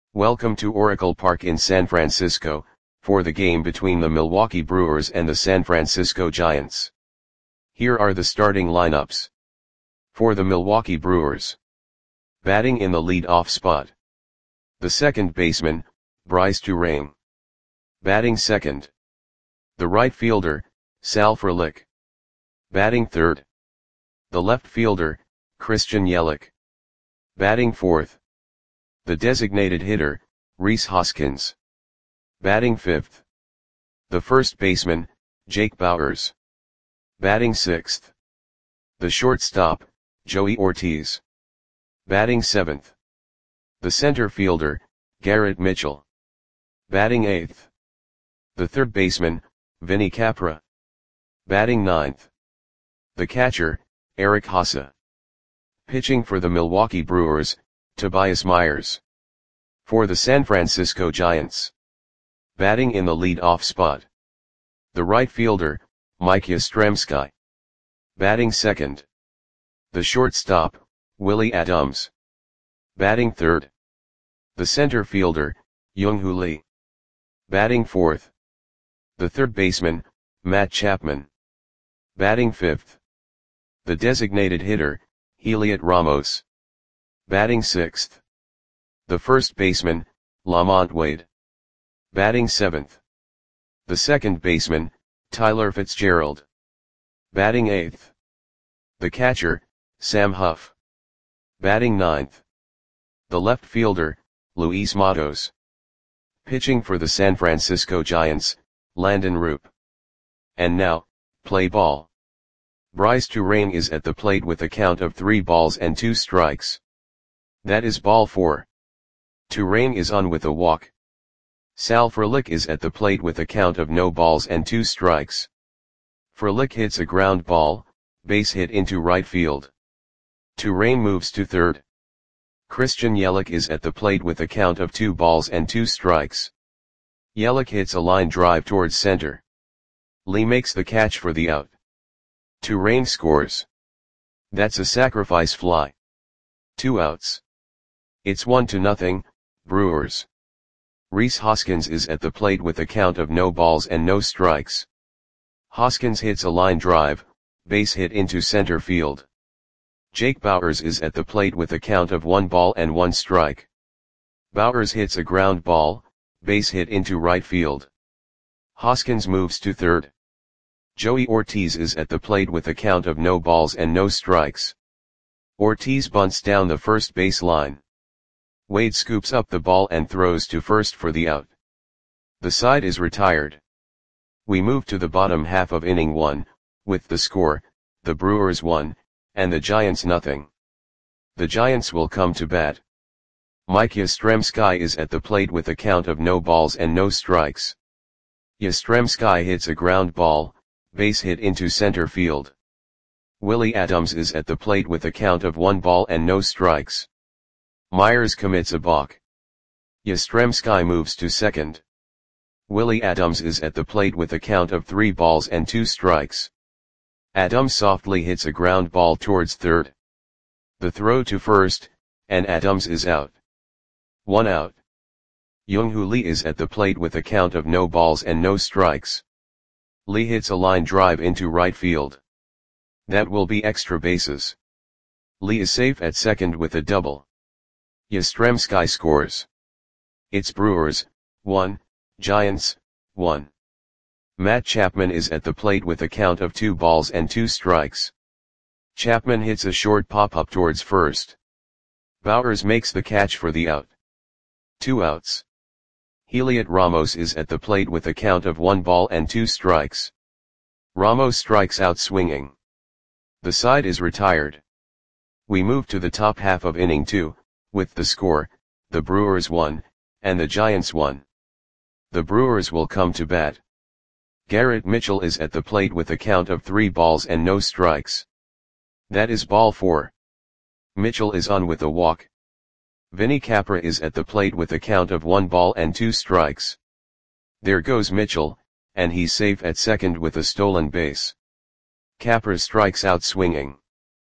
Welcome to Oracle Park in San Francisco, for the game between the Milwaukee Brewers and the San Francisco Giants. Here are the starting lineups. For the Milwaukee Brewers. Batting in the lead-off spot. The second baseman, Brice Turang. Batting second. The right fielder, Sal Frelick. Batting third. The left fielder, Christian Yelich. Batting fourth. The designated hitter, Rhys Hoskins. Batting fifth. The first baseman, Jake Bauers. Batting sixth. The shortstop, Joey Ortiz. Batting seventh. The center fielder, Garrett Mitchell. Batting eighth. The third baseman, Vinny Capra. Batting ninth. The catcher, Eric Haase. Pitching for the Milwaukee Brewers, Tobias Myers. For the San Francisco Giants. Batting in the lead-off spot. The right fielder, Mike Yastrzemski. Batting second. The shortstop, Willie Adams. Batting third. The center fielder, Young-Hoo Lee. Batting fourth. The third baseman, Matt Chapman. Batting fifth. The designated hitter, Heliot Ramos. Batting sixth. The first baseman, Lamont Wade. Batting seventh. The second baseman, Tyler Fitzgerald. Batting eighth. The catcher, Sam Huff. Batting ninth. The left fielder, Luis Matos. Pitching for the San Francisco Giants, Landon Roop. And now, play ball. Brice Turang is at the plate with a count of 3 balls and 2 strikes. That is ball 4. Turang is on with a walk. Sal Frelick is at the plate with a count of no balls and 2 strikes. Frelick hits a ground ball, base hit into right field. Turang moves to third. Christian Yelich is at the plate with a count of 2 balls and 2 strikes. Yelich hits a line drive towards center. Lee makes the catch for the out. Turang scores. That's a sacrifice fly. 2 outs. It's 1-0, Brewers. Rhys Hoskins is at the plate with a count of no balls and no strikes. Hoskins hits a line drive, base hit into center field. Jake Bauers is at the plate with a count of 1 ball and 1 strike. Bauers hits a ground ball, base hit into right field. Hoskins moves to third. Joey Ortiz is at the plate with a count of no balls and no strikes. Ortiz bunts down the first base line. Wade scoops up the ball and throws to first for the out. The side is retired. We move to the bottom half of inning 1, with the score, the Brewers 1, and the Giants 0. The Giants will come to bat. Mike Yastrzemski is at the plate with a count of no balls and no strikes. Yastrzemski hits a ground ball, base hit into center field. Willie Adams is at the plate with a count of 1 ball and no strikes. Myers commits a balk. Yastrzemski moves to second. Willie Adams is at the plate with a count of 3 balls and 2 strikes. Adams softly hits a ground ball towards third. The throw to first, and Adams is out. 1 out. Young-Hoo Lee is at the plate with a count of no balls and no strikes. Lee hits a line drive into right field. That will be extra bases. Lee is safe at second with a double. Yastrzemski scores. It's Brewers 1, Giants 1. Matt Chapman is at the plate with a count of 2 balls and 2 strikes. Chapman hits a short pop-up towards first. Bauers makes the catch for the out. 2 outs. Heliot Ramos is at the plate with a count of 1 ball and 2 strikes. Ramos strikes out swinging. The side is retired. We move to the top half of inning 2, with the score, the Brewers 1, and the Giants 1. The Brewers will come to bat. Garrett Mitchell is at the plate with a count of 3 balls and no strikes. That is ball 4. Mitchell is on with a walk. Vinny Capra is at the plate with a count of 1 ball and 2 strikes. There goes Mitchell, and he's safe at second with a stolen base. Capra strikes out swinging.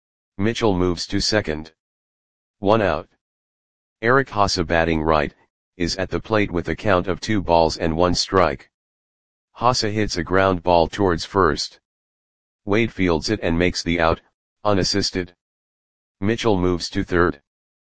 Mitchell moves to second. 1 out. Eric Haase batting right, is at the plate with a count of 2 balls and 1 strike. Haase hits a ground ball towards first. Wade fields it and makes the out, unassisted. Mitchell moves to third.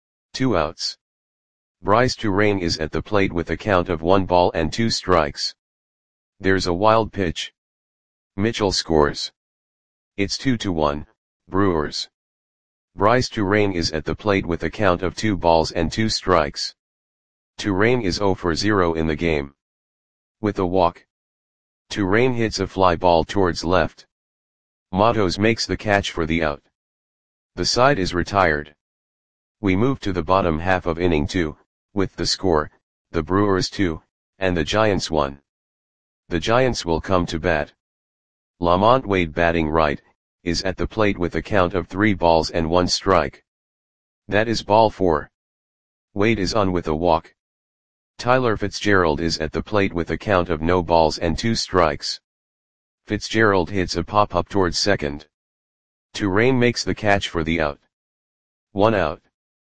2 outs. Bryce Turang is at the plate with a count of 1 ball and 2 strikes. There's a wild pitch. Mitchell scores. It's 2-1, Brewers. Bryce Turang is at the plate with a count of 2 balls and 2 strikes. Turang is 0 for 0 in the game. With a walk. Turang hits a fly ball towards left. Matos makes the catch for the out. The side is retired. We move to the bottom half of inning 2, with the score, the Brewers 2, and the Giants 1. The Giants will come to bat. Lamont Wade, batting right, is at the plate with a count of 3 balls and 1 strike. That is ball 4. Wade is on with a walk. Tyler Fitzgerald is at the plate with a count of no balls and 2 strikes. Fitzgerald hits a pop-up towards second. Turang makes the catch for the out. 1 out.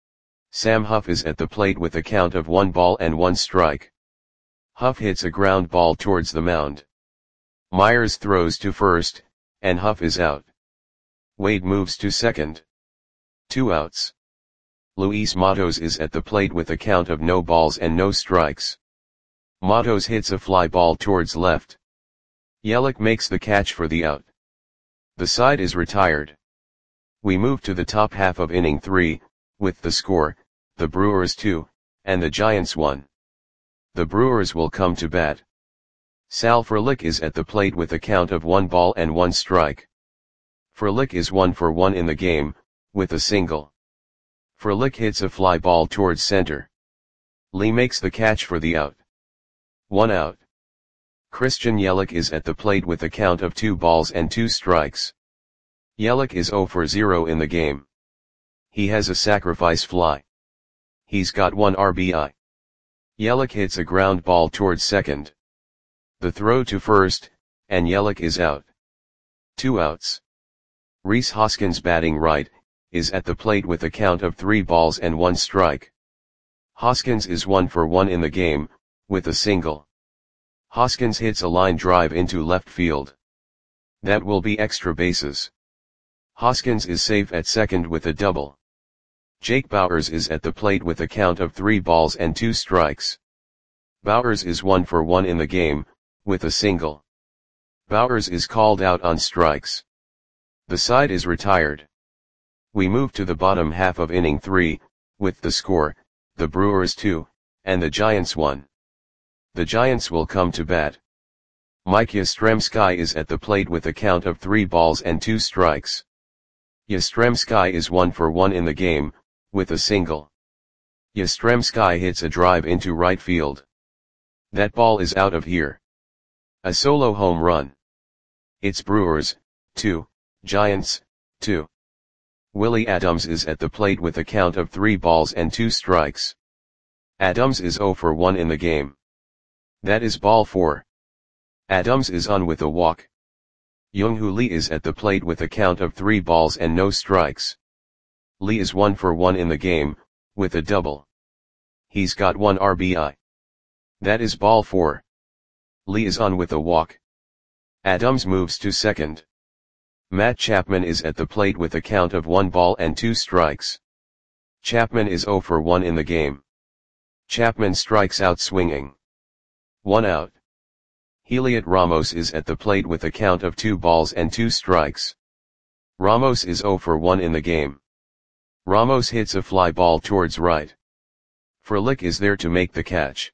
Sam Huff is at the plate with a count of 1 ball and 1 strike. Huff hits a ground ball towards the mound. Myers throws to first, and Huff is out. Wade moves to second. 2 outs. Luis Matos is at the plate with a count of no balls and no strikes. Matos hits a fly ball towards left. Yelich makes the catch for the out. The side is retired. We move to the top half of inning 3, with the score, the Brewers 2, and the Giants 1. The Brewers will come to bat. Sal Frelick is at the plate with a count of 1 ball and 1 strike. Frelick is 1 for 1 in the game, with a single. Frelick hits a fly ball towards center. Lee makes the catch for the out. 1 out. Christian Yelich is at the plate with a count of 2 balls and 2 strikes. Yelich is 0 for 0 in the game. He has a sacrifice fly. He's got 1 RBI. Yelich hits a ground ball towards second. The throw to first, and Yelich is out. 2 outs. Rhys Hoskins, batting right, is at the plate with a count of 3 balls and 1 strike. Hoskins is 1 for 1 in the game, with a single. Hoskins hits a line drive into left field. That will be extra bases. Hoskins is safe at second with a double. Jake Bauers is at the plate with a count of 3 balls and 2 strikes. Bauers is 1 for 1 in the game, with a single. Bauers is called out on strikes. The side is retired. We move to the bottom half of inning 3, with the score, the Brewers 2, and the Giants 1. The Giants will come to bat. Mike Yastrzemski is at the plate with a count of 3 balls and 2 strikes. Yastrzemski is 1 for 1 in the game, with a single. Yastrzemski hits a drive into right field. That ball is out of here. A solo home run. It's Brewers 2, Giants 2. Willie Adams is at the plate with a count of 3 balls and 2 strikes. Adams is 0 for 1 in the game. That is ball 4. Adams is on with a walk. Young-Hoo Lee is at the plate with a count of 3 balls and no strikes. Lee is 1 for 1 in the game, with a double. He's got 1 RBI. That is ball 4. Lee is on with a walk. Adams moves to second. Matt Chapman is at the plate with a count of 1 ball and 2 strikes. Chapman is 0 for 1 in the game. Chapman strikes out swinging. 1 out. Heliot Ramos is at the plate with a count of 2 balls and 2 strikes. Ramos is 0 for 1 in the game. Ramos hits a fly ball towards right. Frelick is there to make the catch.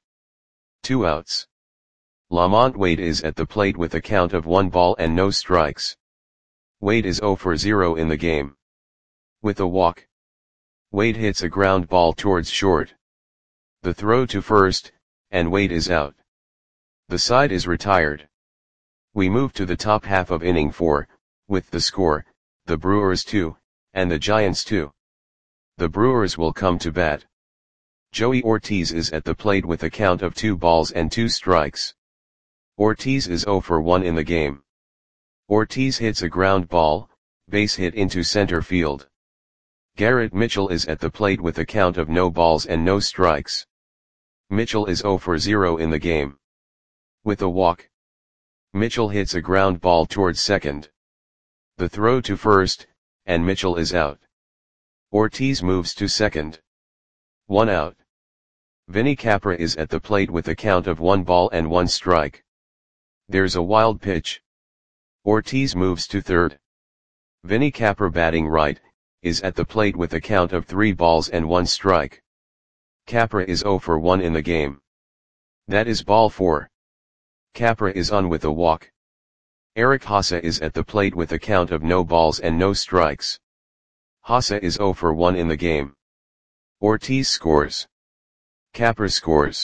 2 outs. Lamont Wade is at the plate with a count of 1 ball and no strikes. Wade is 0 for 0 in the game. With a walk. Wade hits a ground ball towards short. The throw to first, and Wade is out. The side is retired. We move to the top half of inning 4, with the score, the Brewers 2, and the Giants 2. The Brewers will come to bat. Joey Ortiz is at the plate with a count of 2 balls and 2 strikes. Ortiz is 0 for 1 in the game. Ortiz hits a ground ball, base hit into center field. Garrett Mitchell is at the plate with a count of no balls and no strikes. Mitchell is 0 for 0 in the game. With a walk, Mitchell hits a ground ball towards second. The throw to first, and Mitchell is out. Ortiz moves to second. 1 out. Vinny Capra is at the plate with a count of 1 ball and 1 strike. There's a wild pitch. Ortiz moves to third. Vinny Capra, batting right, is at the plate with a count of 3 balls and 1 strike. Capra is 0 for 1 in the game. That is ball 4. Capra is on with a walk. Eric Haase is at the plate with a count of no balls and no strikes. Haase is 0 for 1 in the game. Ortiz scores. Capra scores.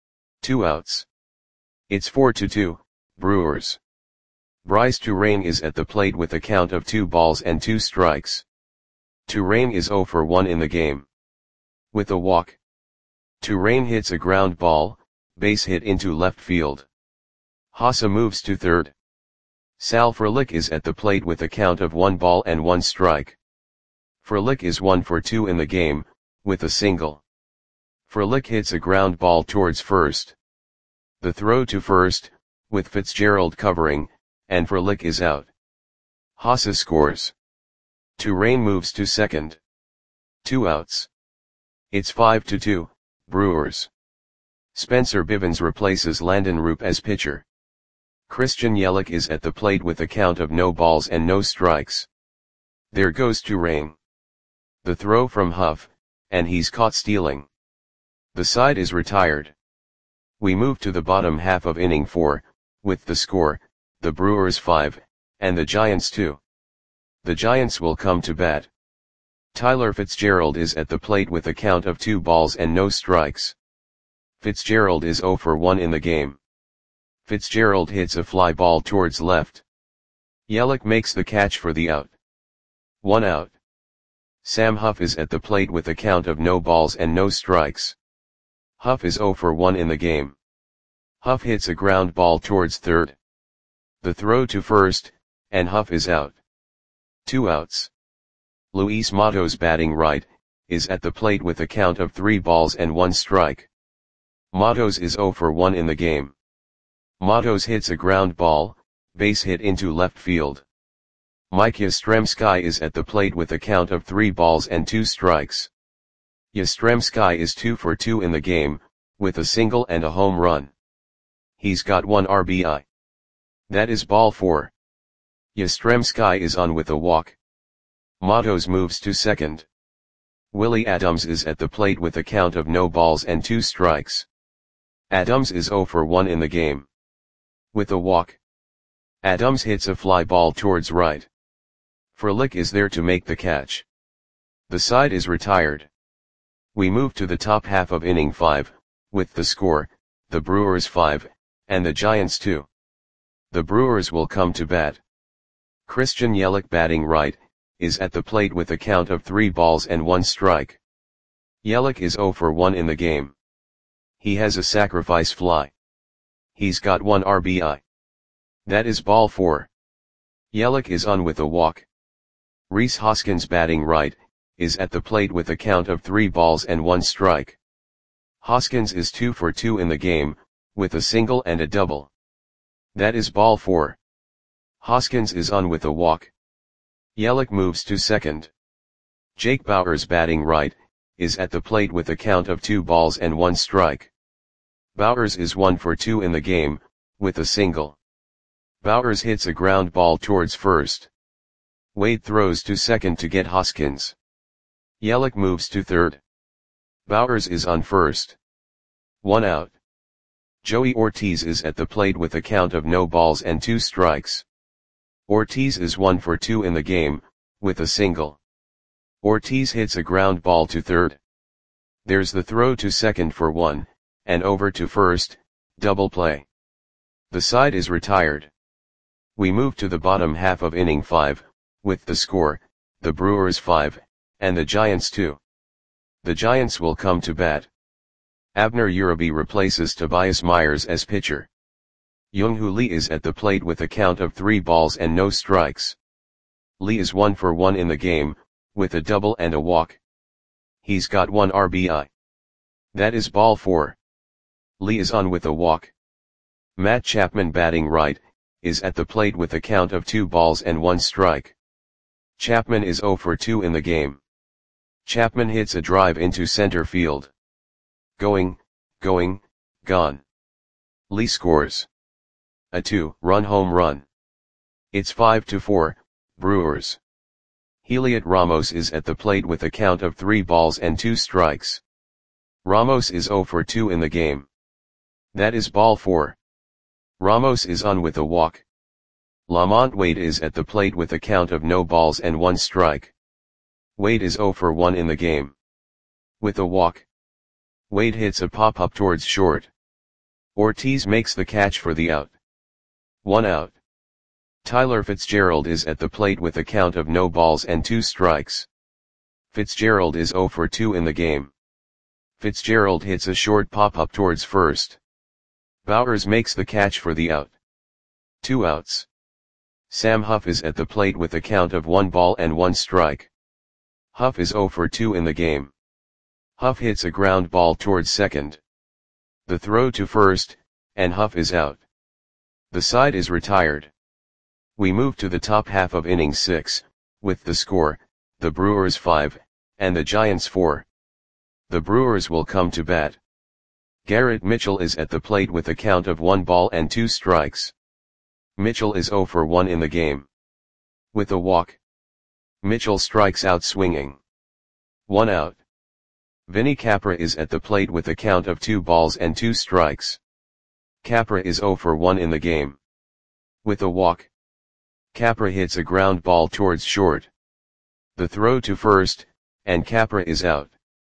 2 outs. It's 4-2, Brewers. Bryce Turang is at the plate with a count of 2 balls and 2 strikes. Turang is 0 for 1 in the game. With a walk, Turang hits a ground ball, base hit into left field. Haase moves to third. Sal Frelick is at the plate with a count of 1 ball and 1 strike. Frelick is 1 for 2 in the game, with a single. Frelick hits a ground ball towards first. The throw to first, with Fitzgerald covering, and Frelick is out. Haase scores. Turang moves to second. 2 outs. It's 5-2, Brewers. Spencer Bivens replaces Landon Roop as pitcher. Christian Yelich is at the plate with a count of no balls and no strikes. There goes Turang. The throw from Huff, and he's caught stealing. The side is retired. We move to the bottom half of inning 4, with the score, the Brewers 5, and the Giants 2. The Giants will come to bat. Tyler Fitzgerald is at the plate with a count of 2 balls and no strikes. Fitzgerald is 0 for 1 in the game. Fitzgerald hits a fly ball towards left. Yelich makes the catch for the out. 1 out. Sam Huff is at the plate with a count of no balls and no strikes. Huff is 0 for 1 in the game. Huff hits a ground ball towards third. The throw to first, and Huff is out. 2 outs. Luis Matos, batting right, is at the plate with a count of 3 balls and 1 strike. Matos is 0 for 1 in the game. Matos hits a ground ball, base hit into left field. Mike Yastrzemski is at the plate with a count of 3 balls and 2 strikes. Yastrzemski is 2 for 2 in the game, with a single and a home run. He's got 1 RBI. That is ball 4. Yastrzemski is on with a walk. Matos moves to second. Willie Adams is at the plate with a count of no balls and 2 strikes. Adams is 0 for 1 in the game. With a walk, Adams hits a fly ball towards right. Frelick is there to make the catch. The side is retired. We move to the top half of inning 5, with the score, the Brewers 5, and the Giants 2. The Brewers will come to bat. Christian Yelich, batting right, is at the plate with a count of 3 balls and 1 strike. Yelich is 0 for 1 in the game. He has a sacrifice fly. He's got 1 RBI. That is ball 4. Yelich is on with a walk. Rhys Hoskins, batting right, is at the plate with a count of 3 balls and 1 strike. Hoskins is 2 for 2 in the game, with a single and a double. That is ball 4. Hoskins is on with a walk. Yelich moves to second. Jake Bauers, batting right, is at the plate with a count of 2 balls and 1 strike. Bauers is 1 for 2 in the game, with a single. Bauers hits a ground ball towards first. Wade throws to second to get Hoskins. Yelich moves to third. Bauers is on first. 1 out. Joey Ortiz is at the plate with a count of no balls and 2 strikes. Ortiz is 1 for 2 in the game, with a single. Ortiz hits a ground ball to third. There's the throw to second for 1, and over to first, double play. The side is retired. We move to the bottom half of inning 5, with the score, the Brewers 5, and the Giants 2. The Giants will come to bat. Abner Uribe replaces Tobias Myers as pitcher. Young-Hoo Lee is at the plate with a count of 3 balls and no strikes. Lee is 1 for 1 in the game, with a double and a walk. He's got 1 RBI. That is ball 4. Lee is on with a walk. Matt Chapman, batting right, is at the plate with a count of 2 balls and 1 strike. Chapman is 0 for 2 in the game. Chapman hits a drive into center field. Going, gone. Lee scores a 2-run home run. It's 5-4, Brewers. Heliot Ramos is at the plate with a count of 3 balls and 2 strikes. Ramos is 0 for 2 in the game. That is ball 4. Ramos is on with a walk. Lamont Wade is at the plate with a count of no balls and 1 strike. Wade is 0 for 1 in the game. With a walk. Wade hits a pop-up towards short. Ortiz makes the catch for the out. 1 out. Tyler Fitzgerald is at the plate with a count of no balls and 2 strikes. Fitzgerald is 0 for 2 in the game. Fitzgerald hits a short pop-up towards first. Bowers makes the catch for the out. 2 outs. Sam Huff is at the plate with a count of 1 ball and 1 strike. Huff is 0 for 2 in the game. Huff hits a ground ball towards second. The throw to first, and Huff is out. The side is retired. We move to the top half of inning 6, with the score, the Brewers 5, and the Giants 4. The Brewers will come to bat. Garrett Mitchell is at the plate with a count of 1 ball and 2 strikes. Mitchell is 0 for 1 in the game. With a walk. Mitchell strikes out swinging. 1 out. Vinny Capra is at the plate with a count of 2 balls and 2 strikes. Capra is 0 for 1 in the game. With a walk. Capra hits a ground ball towards short. The throw to first, and Capra is out.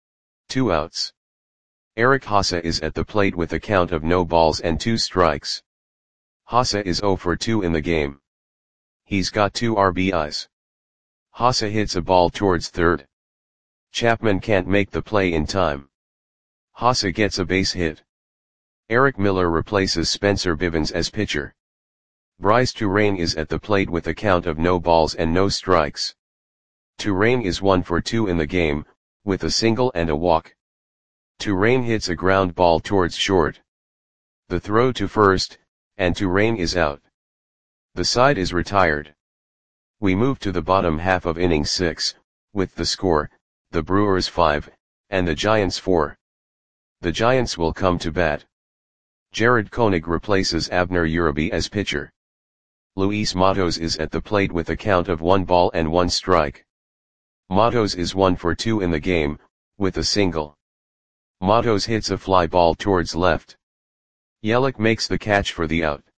2 outs. Eric Haase is at the plate with a count of no balls and 2 strikes. Haase is 0 for 2 in the game. He's got 2 RBIs. Haase hits a ball towards third. Chapman can't make the play in time. Haase gets a base hit. Eric Miller replaces Spencer Bivens as pitcher. Bryce Turang is at the plate with a count of no balls and no strikes. Turang is 1 for 2 in the game, with a single and a walk. Turang hits a ground ball towards short. The throw to first, and Turang is out. The side is retired. We move to the bottom half of inning 6, with the score, the Brewers 5, and the Giants 4. The Giants will come to bat. Jared Koenig replaces Abner Uribe as pitcher. Luis Matos is at the plate with a count of 1 ball and 1 strike. Matos is 1 for 2 in the game, with a single. Matos hits a fly ball towards left. Yelich makes the catch for the out.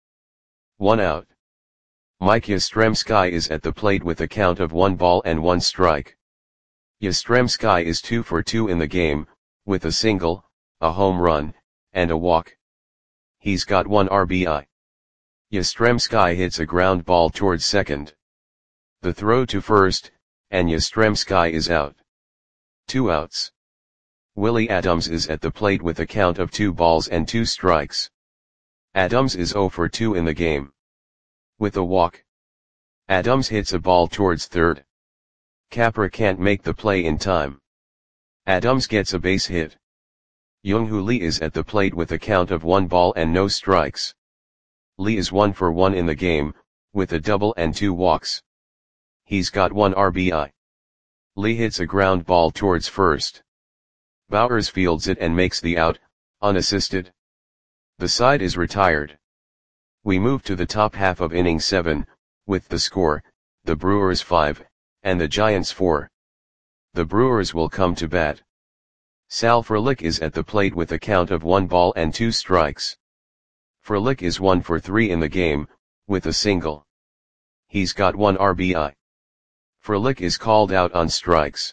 1 out. Mike Yastrzemski is at the plate with a count of 1 ball and 1 strike. Yastrzemski is 2 for 2 in the game, with a single, a home run, and a walk. He's got 1 RBI. Yastrzemski hits a ground ball towards second. The throw to first, and Yastrzemski is out. 2 outs. Willie Adams is at the plate with a count of 2 balls and 2 strikes. Adams is 0 for 2 in the game. With a walk. Adams hits a ball towards third. Capra can't make the play in time. Adams gets a base hit. Young-Hoo Lee is at the plate with a count of 1 ball and no strikes. Lee is 1 for 1 in the game, with a double and 2 walks. He's got 1 RBI. Lee hits a ground ball towards first. Bowers fields it and makes the out, unassisted. The side is retired. We move to the top half of inning 7, with the score, the Brewers 5, and the Giants 4. The Brewers will come to bat. Sal Frelick is at the plate with a count of 1 ball and 2 strikes. Frelick is 1 for 3 in the game, with a single. He's got 1 RBI. Frelick is called out on strikes.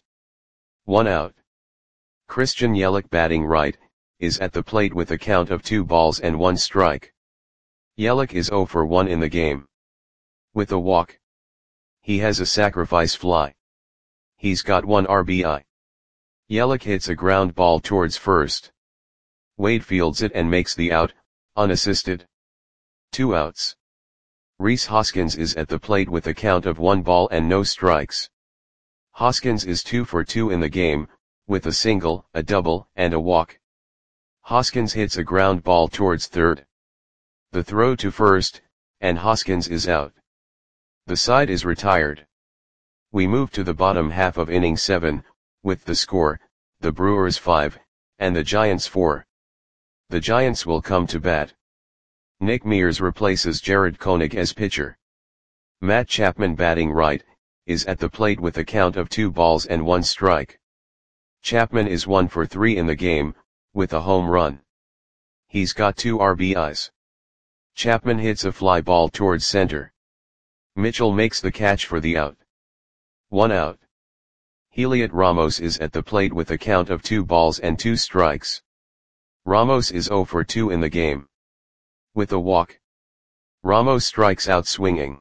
1 out. Christian Yelich, batting right, is at the plate with a count of 2 balls and 1 strike. Yelich is 0 for 1 in the game. With a walk. He has a sacrifice fly. He's got 1 RBI. Yelich hits a ground ball towards first. Wade fields it and makes the out, unassisted. 2 outs. Rhys Hoskins is at the plate with a count of 1 ball and no strikes. Hoskins is 2 for 2 in the game, with a single, a double, and a walk. Hoskins hits a ground ball towards third. The throw to first, and Hoskins is out. The side is retired. We move to the bottom half of inning 7, with the score, the Brewers 5, and the Giants 4. The Giants will come to bat. Nick Mears replaces Jared Koenig as pitcher. Matt Chapman, batting right, is at the plate with a count of 2 balls and 1 strike. Chapman is 1 for 3 in the game, with a home run. He's got 2 RBIs. Chapman hits a fly ball towards center. Mitchell makes the catch for the out. 1 out. Heliot Ramos is at the plate with a count of 2 balls and 2 strikes. Ramos is 0 for 2 in the game. With a walk. Ramos strikes out swinging.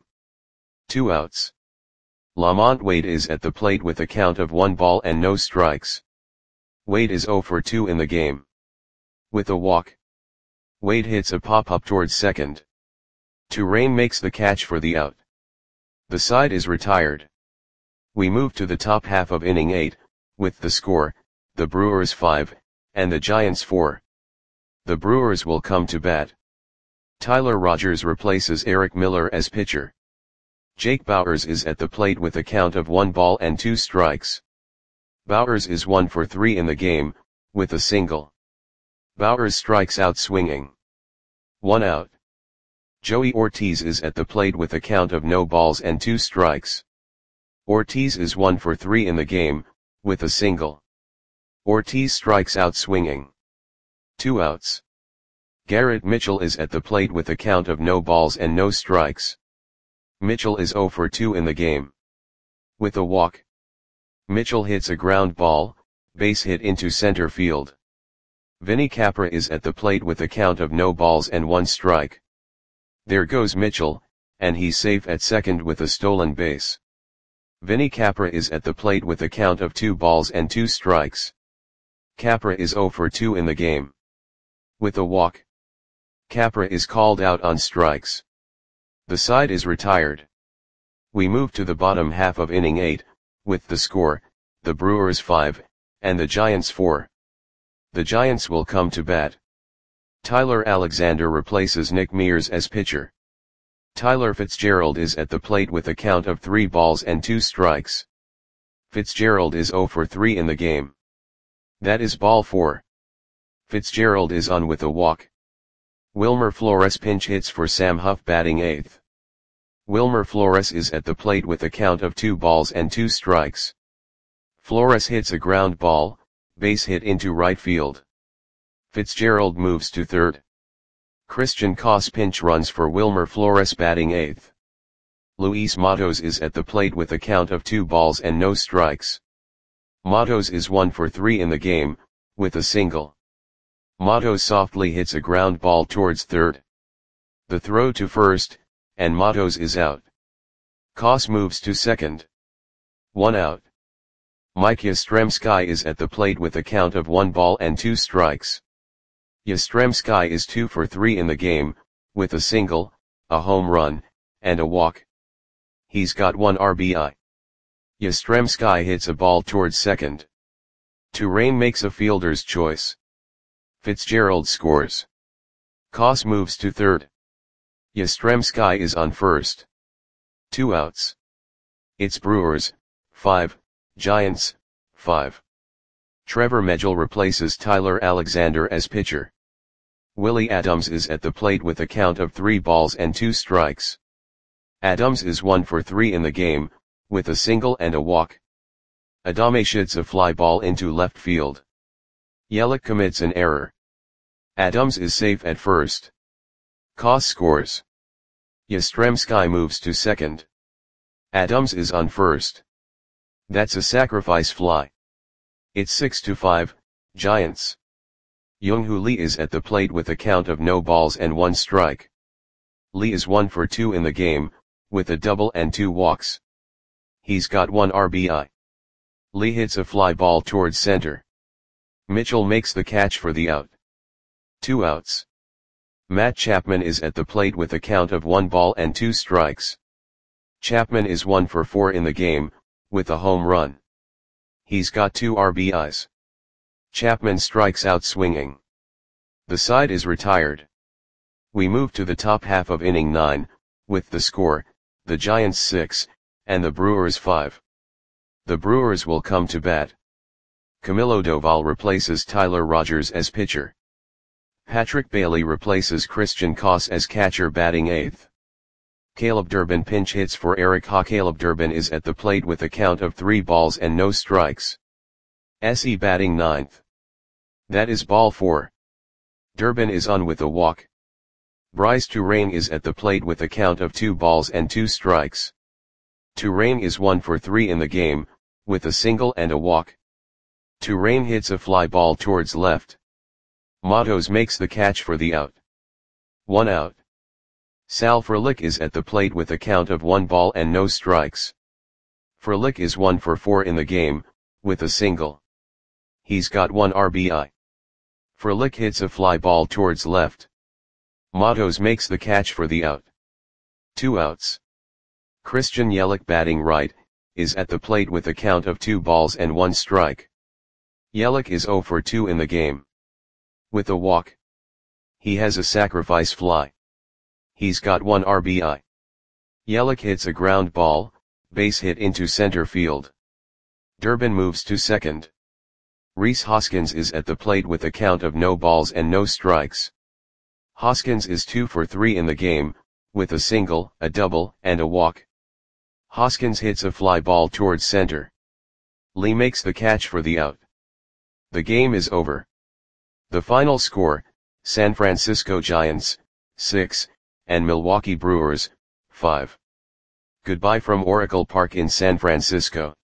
2 outs. Lamont Wade is at the plate with a count of 1 ball and no strikes. Wade is 0 for 2 in the game. With a walk. Wade hits a pop-up towards second. Turane makes the catch for the out. The side is retired. We move to the top half of inning 8, with the score, the Brewers 5, and the Giants 4. The Brewers will come to bat. Tyler Rogers replaces Eric Miller as pitcher. Jake Bauers is at the plate with a count of 1 ball and 2 strikes. Bauers is 1 for 3 in the game, with a single. Bauers strikes out swinging. 1 out. Joey Ortiz is at the plate with a count of no balls and 2 strikes. Ortiz is 1 for 3 in the game, with a single. Ortiz strikes out swinging. 2 outs. Garrett Mitchell is at the plate with a count of no balls and no strikes. Mitchell is 0 for 2 in the game. With a walk. Mitchell hits a ground ball, base hit into center field. Vinny Capra is at the plate with a count of no balls and 1 strike. There goes Mitchell, and he's safe at second with a stolen base. Vinny Capra is at the plate with a count of 2 balls and 2 strikes. Capra is 0 for 2 in the game. With a walk. Capra is called out on strikes. The side is retired. We move to the bottom half of inning 8, with the score, the Brewers 5, and the Giants 4. The Giants will come to bat. Tyler Alexander replaces Nick Mears as pitcher. Tyler Fitzgerald is at the plate with a count of 3 balls and 2 strikes. Fitzgerald is 0 for 3 in the game. That is ball 4. Fitzgerald is on with a walk. Wilmer Flores pinch hits for Sam Huff, batting 8th. Wilmer Flores is at the plate with a count of 2 balls and 2 strikes. Flores hits a ground ball, base hit into right field. Fitzgerald moves to third. Christian Koss pinch runs for Wilmer Flores, batting 8th. Luis Matos is at the plate with a count of 2 balls and no strikes. Matos is 1 for 3 in the game, with a single. Matos softly hits a ground ball towards third. The throw to first, and Matos is out. Koss moves to second. 1 out. Mike Yastrzemski is at the plate with a count of 1 ball and 2 strikes. Yastrzemski is 2 for 3 in the game, with a single, a home run, and a walk. He's got 1 RBI. Yastrzemski hits a ball towards second. Turane makes a fielder's choice. Fitzgerald scores. Koss moves to third. Yastrzemski is on first. 2 outs. It's Brewers 5, Giants 5. Trevor Megill replaces Tyler Alexander as pitcher. Willie Adams is at the plate with a count of 3 balls and 2 strikes. Adams is 1 for 3 in the game, with a single and a walk. Adame shoots a fly ball into left field. Yelich commits an error. Adams is safe at first. Koss scores. Yastrzemski moves to second. Adams is on first. That's a sacrifice fly. It's 6-5, Giants. Young-Hoo Lee is at the plate with a count of no balls and 1 strike. Lee is 1 for 2 in the game, with a double and 2 walks. He's got 1 RBI. Lee hits a fly ball towards center. Mitchell makes the catch for the out. 2 outs. Matt Chapman is at the plate with a count of 1 ball and 2 strikes. Chapman is 1 for 4 in the game, with a home run. He's got 2 RBIs. Chapman strikes out swinging. The side is retired. We move to the top half of inning 9, with the score, the Giants 6, and the Brewers 5. The Brewers will come to bat. Camilo Doval replaces Tyler Rogers as pitcher. Patrick Bailey replaces Christian Koss as catcher batting 8th. Caleb Durbin pinch hits for Eric Ha. Caleb Durbin is at the plate with a count of 3 balls and no strikes. SE batting 9th. That is ball 4. Durbin is on with a walk. Bryce Turang is at the plate with a count of 2 balls and 2 strikes. Turang is 1 for 3 in the game, with a single and a walk. Turang hits a fly ball towards left. Matos makes the catch for the out. 1 out. Sal Frelick is at the plate with a count of 1 ball and no strikes. Frelick is 1 for 4 in the game, with a single. He's got 1 RBI. Frelick hits a fly ball towards left. Matos makes the catch for the out. 2 outs. Christian Yelich batting right, is at the plate with a count of 2 balls and 1 strike. Yelich is 0 for 2 in the game. With a walk. He has a sacrifice fly. He's got 1 RBI. Yelich hits a ground ball, base hit into center field. Durbin moves to second. Rhys Hoskins is at the plate with a count of no balls and no strikes. Hoskins is 2 for 3 in the game, with a single, a double, and a walk. Hoskins hits a fly ball towards center. Lee makes the catch for the out. The game is over. The final score, San Francisco Giants, 6, and Milwaukee Brewers, 5. Goodbye from Oracle Park in San Francisco.